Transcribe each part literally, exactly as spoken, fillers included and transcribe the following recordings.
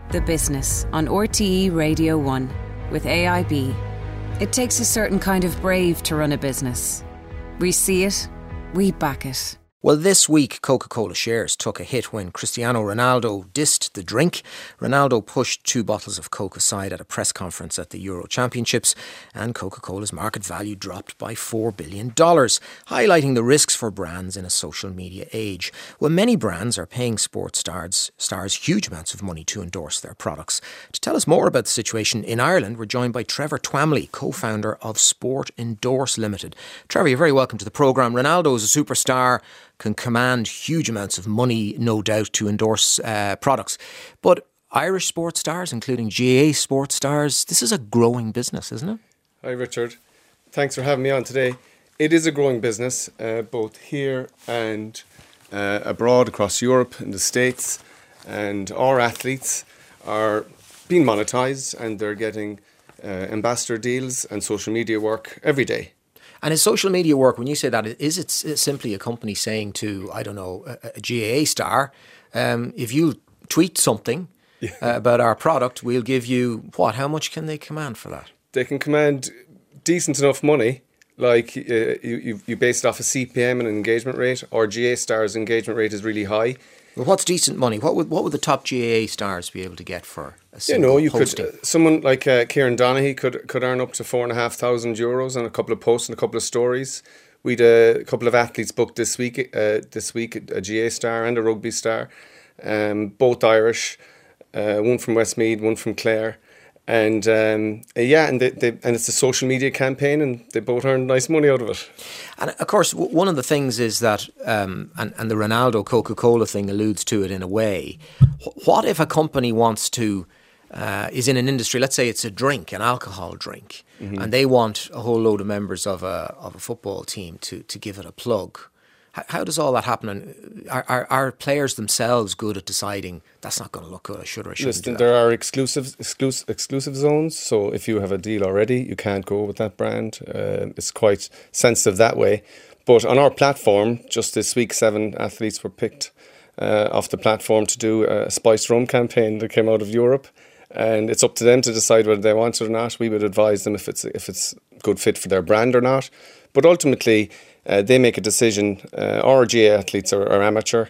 The Business on R T E Radio one with A I B. It takes a certain kind of brave to run a business. We see it, we back it. Well, this week, Coca-Cola shares took a hit when Cristiano Ronaldo dissed the drink. Ronaldo pushed two bottles of Coke aside at a press conference at the Euro Championships, and Coca-Cola's market value dropped by four billion dollars, highlighting the risks for brands in a social media age. Well, many brands are paying sports stars, stars huge amounts of money to endorse their products. To tell us more about the situation in Ireland, we're joined by Trevor Twamley, co-founder of Sport Endorse Limited. Trevor, you're very welcome to the programme. Ronaldo is a superstar, can command huge amounts of money, no doubt, to endorse uh, products. But Irish sports stars, including G A A sports stars, this is a growing business, isn't it? Hi, Richard. Thanks for having me on today. It is a growing business, uh, both here and uh, abroad, across Europe and the States. And our athletes are being monetised, and they're getting uh, ambassador deals and social media work every day. And is social media work, when you say that, is it simply a company saying to, I don't know, a, a G A A star, um, if you tweet something yeah. uh, about our product, we'll give you, what, how much can they command for that? They can command decent enough money, like uh, you, you base it off a C P M and an engagement rate, or G A A star's engagement rate is really high. Well, what's decent money? What would what would the top G A A stars be able to get for a single You know, you posting? could uh, someone like uh, Kieran Donaghy could could earn up to four and a half thousand euros on a couple of posts and a couple of stories. We'd uh, a couple of athletes booked this week. Uh, this week, a G A A star and a rugby star, um, both Irish. Uh, one from Westmeath, one from Clare. And um, yeah, and they, they, and it's a social media campaign, and they both earn nice money out of it. And of course, w- one of the things is that, um, and, and the Ronaldo Coca-Cola thing alludes to it in a way. What if a company wants to, uh, is in an industry, let's say it's a drink, an alcohol drink, mm-hmm. and they want a whole load of members of a of a football team to to give it a plug? How does all that happen? And are, are, are players themselves good at deciding that's not going to look good, I should or I shouldn't Listen, do that? there are exclusive, exclusive exclusive zones, so if you have a deal already, you can't go with that brand. Uh, it's quite sensitive that way. But on our platform, just this week, seven athletes were picked uh, off the platform to do a spiced rum campaign that came out of Europe. And it's up to them to decide whether they want it or not. We would advise them if it's if it's a good fit for their brand or not. But ultimately, uh, they make a decision. Uh, our G A A athletes are, are amateur.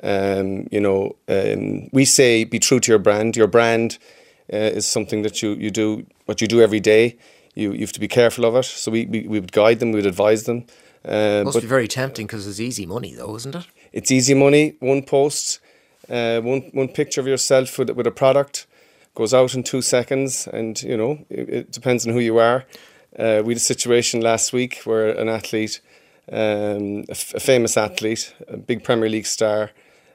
Um, you know, um, we say be true to your brand. Your brand uh, is something that you, you do, what you do every day. You you have to be careful of it. So we, we, we would guide them, we would advise them. Uh, Must but be very tempting because it's easy money though, isn't it? It's easy money. One post, uh, one one picture of yourself with, with a product goes out in two seconds, and you know it, it depends on who you are. Uh, we had a situation last week where an athlete, um, a, f- a famous athlete, a big Premier League star,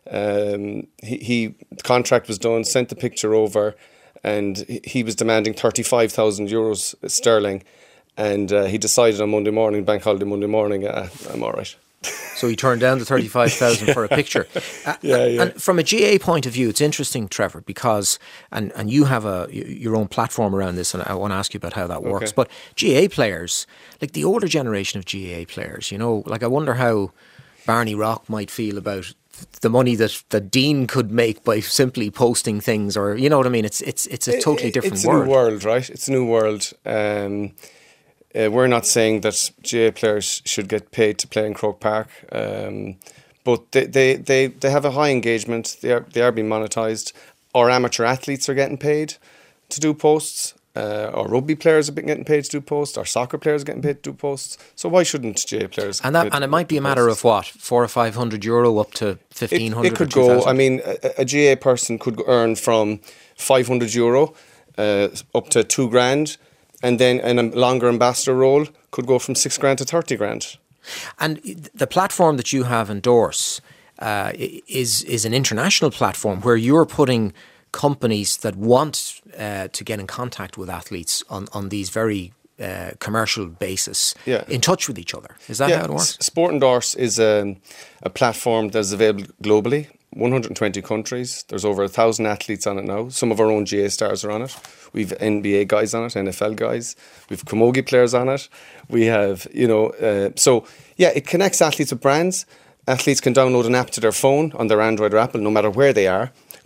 um, he, he the contract was done, sent the picture over, and he, he was demanding thirty-five thousand euros sterling, and uh, he decided on Monday morning, bank holiday Monday morning, uh, I'm all right. So he turned down the thirty-five thousand for a picture. Uh, yeah, yeah. And from a G A A point of view, it's interesting, Trevor, because, and, and you have a your own platform around this, and I want to ask you about how that works. Okay. But G A A players, like the older generation of G A A players, you know, like I wonder how Barney Rock might feel about the money that, that Dean could make by simply posting things, or, you know what I mean? It's it's it's a totally different it's world. It's a new world, right? It's a new world. Um, Uh, we're not saying that G A A players should get paid to play in Croke Park, um, but they, they, they, they have a high engagement. They are they are being monetised. Our amateur athletes are getting paid to do posts. Uh, our rugby players are getting paid to do posts. Our soccer players are getting paid to do posts. So why shouldn't G A A players? And that and it might be a matter of what, four or five hundred euro up to fifteen hundred. It, it could go. I mean, a, a G A A person could earn from five hundred euro uh, up to two grand. And then in a longer ambassador role could go from six grand to thirty grand. And the platform that you have, Endorse, uh, is is an international platform where you're putting companies that want uh, to get in contact with athletes on, on these very uh, commercial basis yeah. in touch with each other. Is that yeah. how it works? Sport Endorse is a, a platform that's available globally. one hundred twenty countries. There's over a thousand athletes on it now. Some of our own G A A stars are on it. We've N B A guys on it, N F L guys. We've camogie players on it. We have, you know, uh, so yeah, it connects athletes with brands. Athletes can download an app to their phone on their Android or Apple, no matter where they are.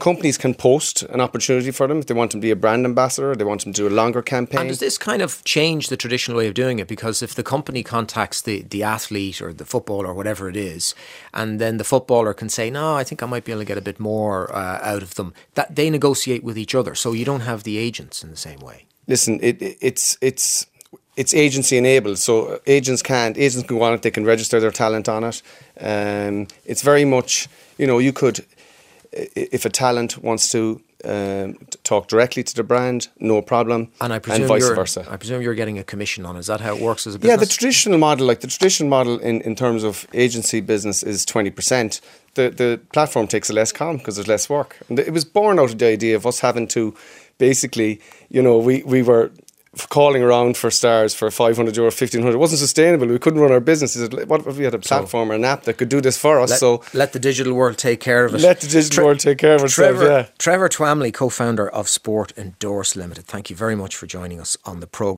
companies can post an opportunity for them if they want them to be a brand ambassador, they want them to do a longer campaign. And does this kind of change the traditional way of doing it? Because if the company contacts the, the athlete or the footballer or whatever it is, and then the footballer can say, no, I think I might be able to get a bit more uh, out of them, that they negotiate with each other. So you don't have the agents in the same way. Listen, it, it, it's it's it's agency enabled. So agents can't, agents can go on it, they can register their talent on it. Um, it's very much, you know, you could, if a talent wants to um, talk directly to the brand, no problem, and, I presume and vice you're, versa. I presume you're getting a commission on. Is that how it works as a business? Yeah, the traditional model, like the traditional model in, in terms of agency business is twenty percent. The the platform takes a less com because there's less work. And it was born out of the idea of us having to basically, you know, we, we were calling around for stars for five hundred euro, fifteen hundred. It wasn't sustainable. We couldn't run our business. What if we had a platform so, or an app that could do this for us? Let, so let the digital world take care of it. Let the digital Tre- world take care of itself, Trevor, yeah. Trevor Twamley, co-founder of Sport Endorse Limited. Thank you very much for joining us on the programme.